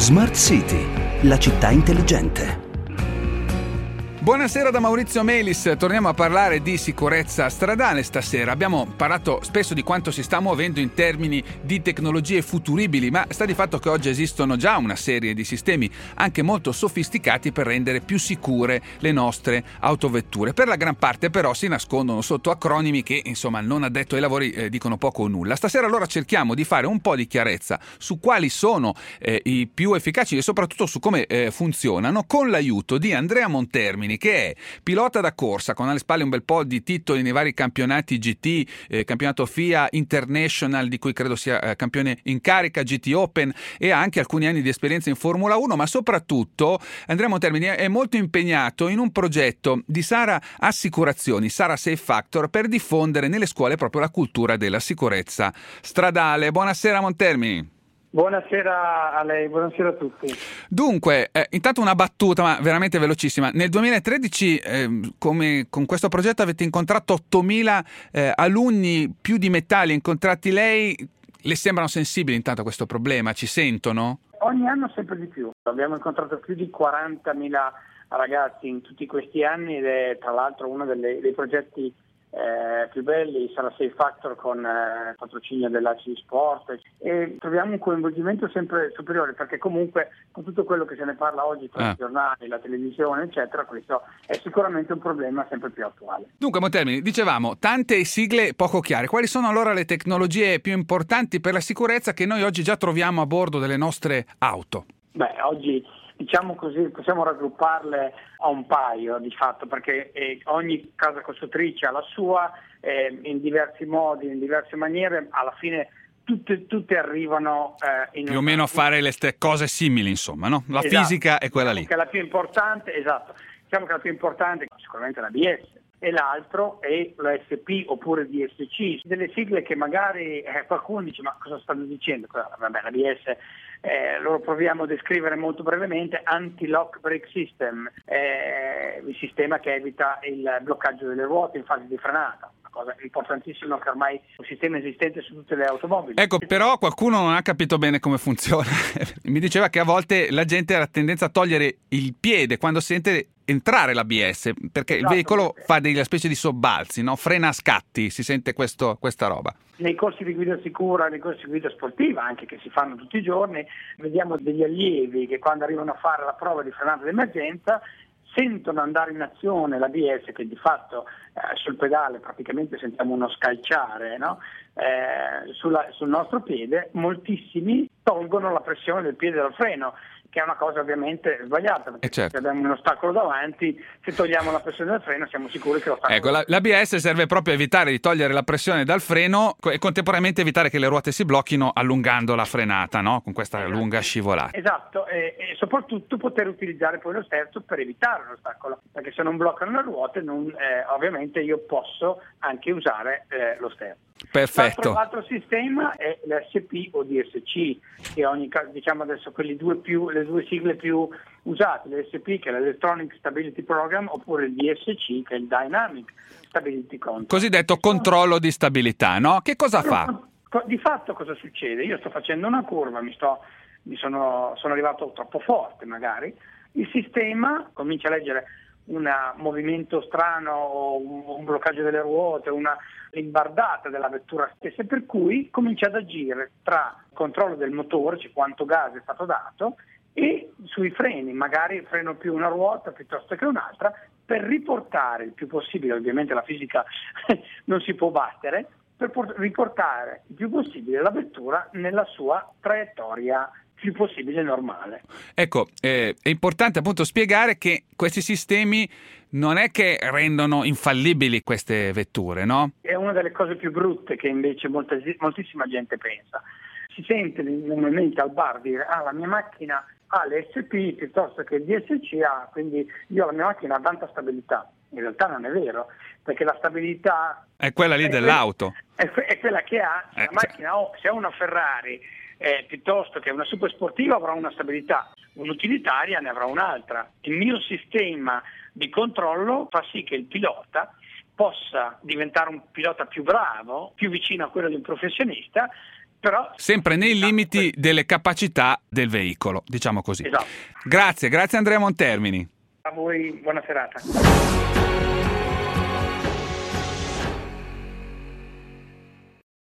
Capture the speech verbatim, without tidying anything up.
Smart City, la città intelligente. Buonasera da Maurizio Melis, torniamo a parlare di sicurezza stradale stasera. Abbiamo parlato spesso di quanto si sta muovendo in termini di tecnologie futuribili, ma sta di fatto che oggi esistono già una serie di sistemi anche molto sofisticati per rendere più sicure le nostre autovetture. Per la gran parte però si nascondono sotto acronimi che insomma non addetto ai lavori eh, dicono poco o nulla. Stasera allora cerchiamo di fare un po' di chiarezza su quali sono eh, i più efficaci e soprattutto su come eh, funzionano, con l'aiuto di Andrea Montermini, che è pilota da corsa con alle spalle un bel po' di titoli nei vari campionati G T, eh, campionato F I A International, di cui credo sia eh, campione in carica, G T Open, e ha anche alcuni anni di esperienza in Formula uno, ma soprattutto Andrea Montermini è molto impegnato in un progetto di Sara Assicurazioni, Sara Safe Factor, per diffondere nelle scuole proprio la cultura della sicurezza stradale. Buonasera Montermini. Buonasera a lei, buonasera a tutti. Dunque, eh, intanto una battuta, ma veramente velocissima. Nel duemilatredici, eh, come con questo progetto avete incontrato ottomila eh, alunni, più di metà li ha incontrati lei. Le sembrano sensibili intanto a questo problema? Ci sentono? Ogni anno sempre di più. Abbiamo incontrato più di quarantamila ragazzi in tutti questi anni ed è tra l'altro uno delle, dei progetti Eh, più belli, sarà Safe Factor con eh, patrocinio dell'A C I Sport, e troviamo un coinvolgimento sempre superiore, perché comunque con tutto quello che se ne parla oggi tra ah. i giornali, la televisione eccetera, questo è sicuramente un problema sempre più attuale. Dunque Montermini, dicevamo tante sigle poco chiare. Quali sono allora le tecnologie più importanti per la sicurezza che noi oggi già troviamo a bordo delle nostre auto? Beh, oggi diciamo così possiamo raggrupparle a un paio di fatto, perché eh, ogni casa costruttrice ha la sua, eh, in diversi modi, in diverse maniere, alla fine tutte, tutte arrivano eh, in più o un... meno a fare le st- cose simili, insomma, no? La esatto. fisica è quella lì. Che la più importante, esatto, diciamo che la più importante è sicuramente la B S, e l'altro è l'A S P oppure D S C, delle sigle che magari eh, qualcuno dice ma cosa stanno dicendo? Vabbè, la B S eh, lo proviamo a descrivere molto brevemente: anti-lock brake system, eh, il sistema che evita il bloccaggio delle ruote in fase di frenata. Cosa importantissima, che ormai è un sistema esistente su tutte le automobili. Ecco, però qualcuno non ha capito bene come funziona. Mi diceva che a volte la gente ha la tendenza a togliere il piede quando sente entrare l'A B S, perché esatto, il veicolo fa delle specie di sobbalzi, no? Frena a scatti, si sente questo, questa roba. Nei corsi di guida sicura, nei corsi di guida sportiva, anche che si fanno tutti i giorni, vediamo degli allievi che quando arrivano a fare la prova di frenata d'emergenza sentono andare in azione l'A B S, che di fatto eh, sul pedale praticamente sentiamo uno scalciare, no? eh, sulla, sul nostro piede. Moltissimi tolgono la pressione del piede dal freno, che è una cosa ovviamente sbagliata, perché certo. se abbiamo un ostacolo davanti, se togliamo la pressione dal freno siamo sicuri che l'ostacolo... Ecco, la, l'A B S serve proprio a evitare di togliere la pressione dal freno e contemporaneamente evitare che le ruote si blocchino allungando la frenata, no? Con questa esatto. lunga scivolata. Esatto, e, e soprattutto poter utilizzare poi lo sterzo per evitare l'ostacolo, perché se non bloccano le ruote non, eh, ovviamente io posso anche usare eh, lo sterzo. Perfetto. L'altro, l'altro sistema è l'S P o D S C, che ogni caso, diciamo adesso quelli due più, le due sigle più usate, l'S P che è l'Electronic Stability Program, oppure il D S C che è il Dynamic Stability Control. Cosiddetto controllo di stabilità, no? Che cosa fa? Di fatto cosa succede? Io sto facendo una curva, mi, sto, mi sono, sono arrivato troppo forte magari, il sistema comincia a leggere un movimento strano o un, un bloccaggio delle ruote, una limbardata della vettura stessa, per cui comincia ad agire tra il controllo del motore, cioè quanto gas è stato dato, e sui freni, magari freno più una ruota piuttosto che un'altra, per riportare il più possibile, ovviamente la fisica non si può battere, per port- riportare il più possibile la vettura nella sua traiettoria più possibile normale. Ecco, eh, è importante appunto spiegare che questi sistemi non è che rendono infallibili queste vetture, no? È una delle cose più brutte che invece molta, moltissima gente pensa. Si sente normalmente al bar dire ah, la mia macchina ha l'S P piuttosto che il D S C A, quindi io la mia macchina ha tanta stabilità. In realtà non è vero, perché la stabilità è quella lì è dell'auto. Que- è, que- è quella che ha, se eh, la macchina ho, se ho una Ferrari eh, piuttosto che una super sportiva avrà una stabilità, un'utilitaria ne avrà un'altra. Il mio sistema di controllo fa sì che il pilota possa diventare un pilota più bravo, più vicino a quello di un professionista, Però sempre nei limiti delle capacità del veicolo, diciamo così. Esatto. Grazie, grazie Andrea Montermini. A voi buona serata.